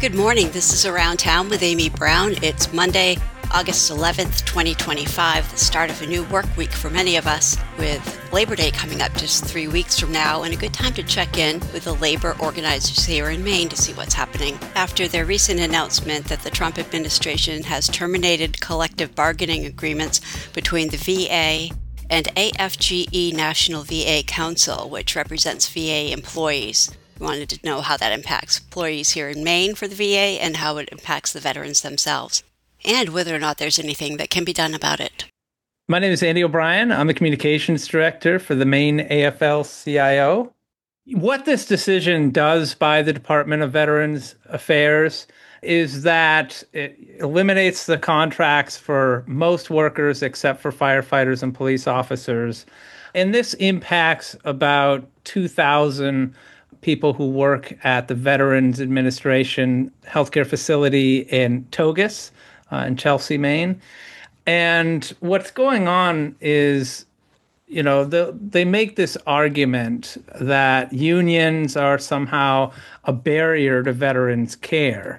Good morning. This is Around Town with Amy Brown. It's Monday, August 11th, 2025, the start of a new work week for many of us, with Labor Day coming up just 3 weeks from now, and a good time to check in with the labor organizers here in Maine to see what's happening after their recent announcement that the Trump administration has terminated collective bargaining agreements between the VA and AFGE National VA Council, which represents VA employees. We wanted to know how that impacts employees here in Maine for the VA and how it impacts the veterans themselves, and whether or not there's anything that can be done about it. My name is Andy O'Brien. I'm the communications director for the Maine AFL-CIO. What this decision does by the Department of Veterans Affairs is that it eliminates the contracts for most workers except for firefighters and police officers. And this impacts about 2,000 people who work at the Veterans Administration healthcare facility in Togus, in Chelsea, Maine. And what's going on is, they make this argument that unions are somehow a barrier to veterans' care.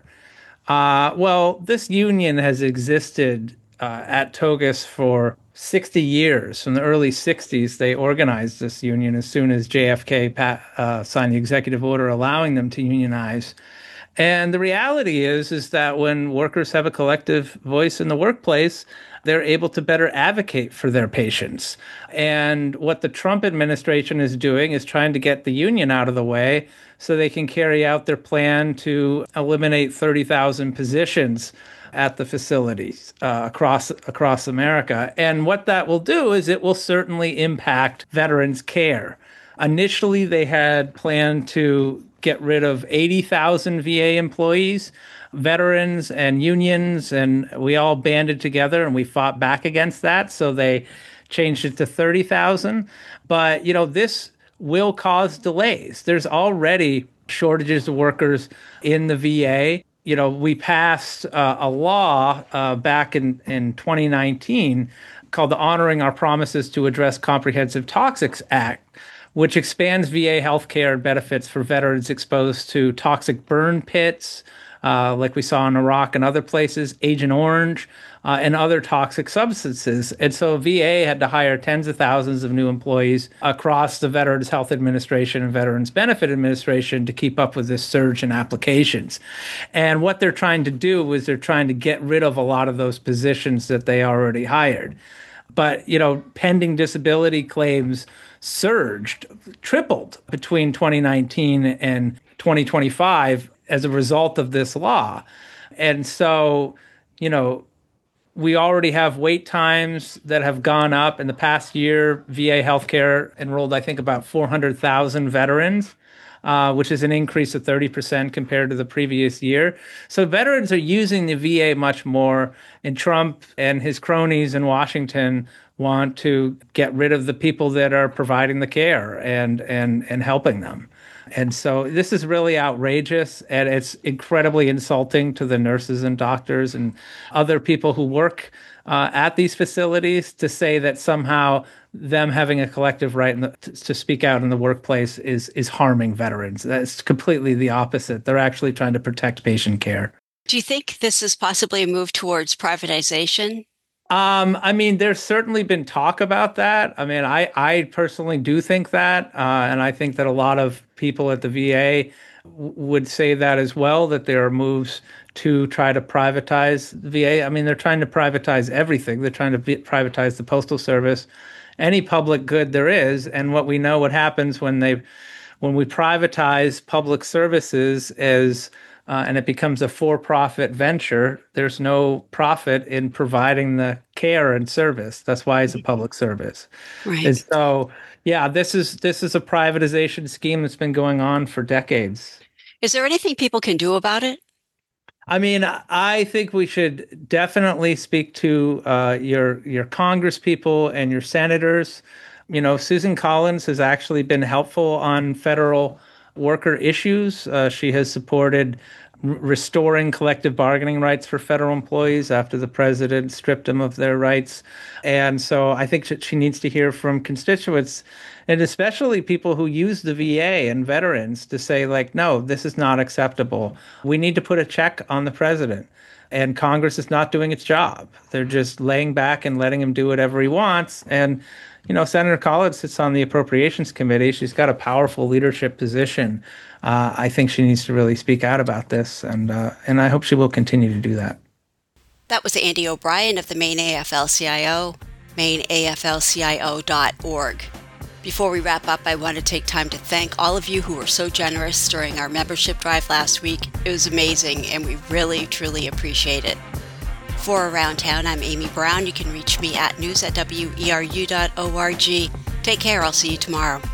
Well, this union has existed at Togus for 60 years. From the early 60s, they organized this union as soon as JFK signed the executive order allowing them to unionize. And the reality is that when workers have a collective voice in the workplace, they're able to better advocate for their patients. And what the Trump administration is doing is trying to get the union out of the way so they can carry out their plan to eliminate 30,000 positions at the facilities across America. And what that will do is it will certainly impact veterans' care. Initially, they had planned to get rid of 80,000 VA employees, veterans and unions, and we all banded together and we fought back against that. So they changed it to 30,000. But, this will cause delays. There's already shortages of workers in the VA. We passed a law back in 2019 called the Honoring Our Promises to Address Comprehensive Toxics Act, which expands VA healthcare benefits for veterans exposed to toxic burn pits, like we saw in Iraq and other places, Agent Orange, and other toxic substances. And so VA had to hire tens of thousands of new employees across the Veterans Health Administration and Veterans Benefit Administration to keep up with this surge in applications. And what they're trying to do is they're trying to get rid of a lot of those positions that they already hired. But, pending disability claims surged, tripled between 2019 and 2025 as a result of this law. And so, we already have wait times that have gone up. In the past year, VA healthcare enrolled, I think, about 400,000 veterans, which is an increase of 30% compared to the previous year. So veterans are using the VA much more, and Trump and his cronies in Washington want to get rid of the people that are providing the care and helping them. And so this is really outrageous, and it's incredibly insulting to the nurses and doctors and other people who work at these facilities to say that somehow them having a collective right to speak out in the workplace is harming veterans. That's completely the opposite. They're actually trying to protect patient care. Do you think this is possibly a move towards privatization? There's certainly been talk about that. I personally do think that, and I think that a lot of people at the VA would say that as well, that there are moves to try to privatize the VA. They're trying to privatize everything. They're trying to privatize the Postal Service, any public good there is. And what happens when we privatize public services is and it becomes a for-profit venture, there's no profit in providing the care and service. That's why it's a public service. Right. And so, this is a privatization scheme that's been going on for decades. Is there anything people can do about it? I think we should definitely speak to your Congress people and your senators. Susan Collins has actually been helpful on federal worker issues. She has supported restoring collective bargaining rights for federal employees after the president stripped them of their rights. And so I think that she needs to hear from constituents, and especially people who use the VA and veterans, to say, like, no, this is not acceptable. We need to put a check on the president. And Congress is not doing its job. They're just laying back and letting him do whatever he wants. And, Senator Collins sits on the Appropriations Committee. She's got a powerful leadership position. I think she needs to really speak out about this, and I hope she will continue to do that. That was Andy O'Brien of the Maine AFL-CIO, maineaflcio.org. Before we wrap up, I want to take time to thank all of you who were so generous during our membership drive last week. It was amazing, and we really, truly appreciate it. For Around Town, I'm Amy Brown. You can reach me at news@weru.org. Take care. I'll see you tomorrow.